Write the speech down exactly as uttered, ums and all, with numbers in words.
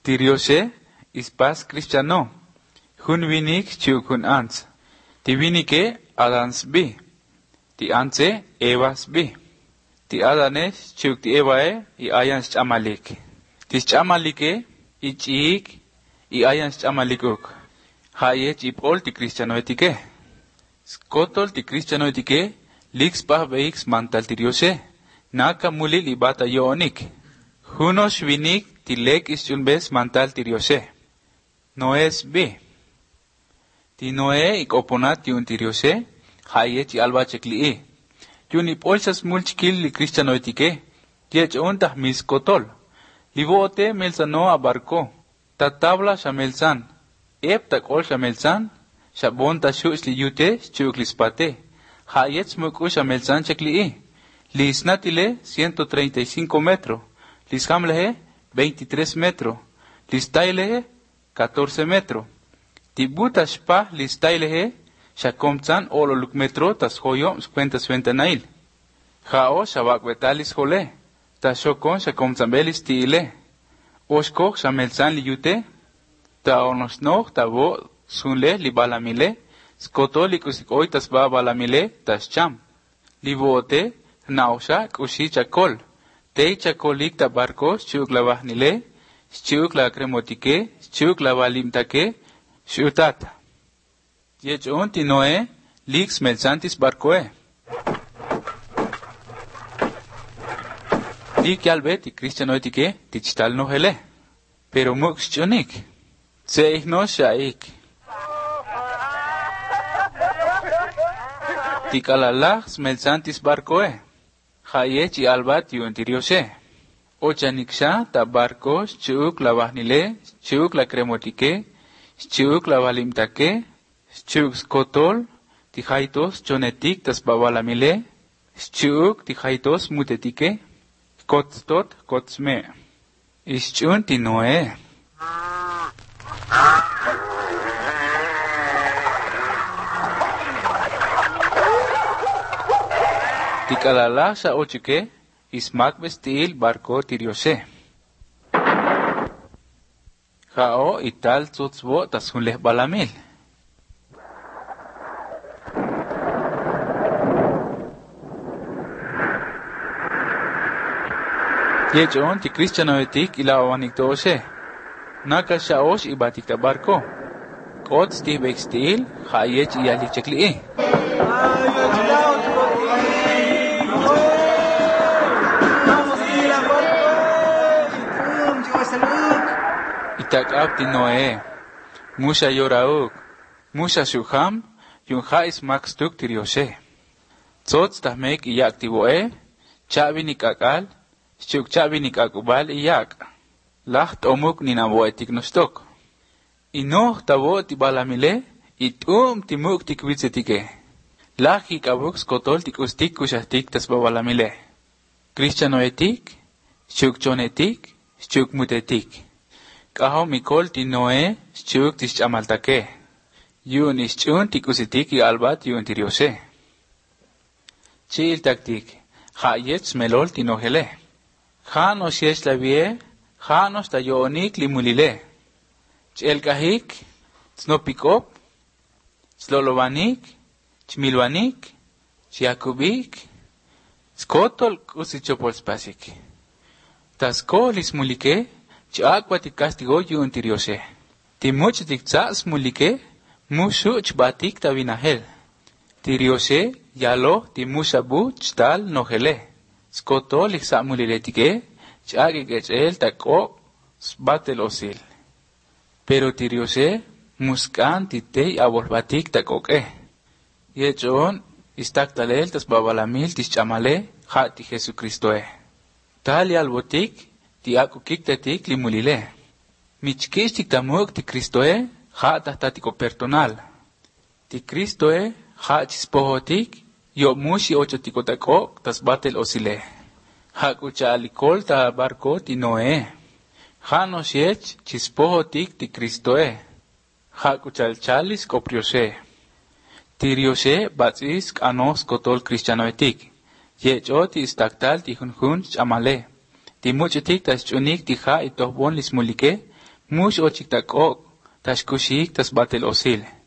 Tiriose ispas cristiano. Hun vinik chuk hun ans. Ti vinike adans bi. Ti anse evas bi. Ti adanes chuk ti evae i ayans chamalik. Tis chamalike i chik i ayans chamalikuk. Haye chipol ti cristiano etike. Skotol ti cristiano etike lix pa veix mantal tiriose. Naka muli libata yoonik. Hunos vinik ti lek ischunbes mantal tiriose. Noes bi. Ti noe ik oponat yun tiriose. Haye chi alba chekli. Yun ipolsas mulchikil li cristiano etike. Tiech ontah mis kotol. Livote melsano abarko. Tatabla shamelsan. Ep takol shamelsan. Shabonta shush li yute chuklispate. Hayet smuku shamelsan chekli. Lisnatile ciento treinta y cinco metros. Lishamlehe veintitrés metros. Listailehe catorce metros. Tibuta shpa listailehe shakomtsan ololuk metro tas hoyo cuenta sventanail. Hao shabakwetalis hole. Tashokon shakomtsan belis tiile. Oshkok shamelsan liyute. Ta onosnok tabo sunle libalamile. Skotolikus oitas ba balamile tas cham. Livote nausha kushi chakol. Te chakolik ta barcos chuk la bahnile. Chuk la cremotike. Chuk la balimtake. Shutata. Yechon tinoe lix melsantis barcoe. Dik yalbet y cristiano etike tichtal no hele. Pero mux chonik. Seich no shaik. Tikalalax melsantis barcoe. Hayech y albat yu antiriose. Ochaniksha ta barcos chuk la bahnile. Chuk la cremotike. Chuk la balimtake. Chuk skotol. Tijaitos chonetik tas babalamile. Chuk tijaitos mutetike. Kotstot kotsme. Ischun tinoe. Tikalala sa ochike ismak vestil barco tiriose. Hao ital tsutsbo tasunleh balamil. Yechon ti cristiano etik ilawanik doose. Naka shaosh ibatik ta barco. Kots ti vekstil hayech iyali chekli. Itakab ti Noe. Musha yorauk. Musha shuham. Yun hais max tuk tiriose. Tsots tahmek iyak tiboe. Chabi nikakal. Shuk chabi nikakubal iyak. Lacht omuk ninaboe tiknostok. Inoh tabo tibalamile. Itum timuk tikwitzetike. Lach ikabuk skotol tikustik kushahtik tas babalamile. Cristiano etik. Shuk chonetik. Shuk mutetik. Kaho mikol ti Noe, chuk tis chamaltake. Yun ischun tikusitik y albat yun tiriose. Chil taktik. Hayets melol tinogele. Hanos yes la vie, hanos ta yoonik limulile. Chel kahik, snopikop, slolovanik, chmilvanik, chiakubik, skotol kusichopol spasik. Tasko lismulike, Chakwa ti castigo yun tiriose. Ti much diktsas mulike, musu chbatik ta vinahel. Tiriose, yalo ti musabu chtal nohele. Skoto liksa muliletike, chagi gechel tako sbatel osil. Pero tiriose, muskan ti tei abolbatik takoke. Yechon, istaktalel tas babalamil tis chamale, hati Jesucristoe. Tal yalbotik, ti aku kiktetik limulile. Michkistik tamuk ti Kristoe, ha tahtatiko personal. Ti Kristoe, ha chispohotik, yo mushi ochotiko tako, tas batel osile. Ha kucha alikol ta barco ti Noe. Ha no siech chispohotik ti Kristoe. Ha kucha alchalis kopriose. Tiriose batzis anos kotol cristianoetik. Yecho ti istaktal ti hunhun chamale. Ti muchetik tas chunik ti ha itohbon lismulike, Mush ochik takok, tashkushik tas batel osil.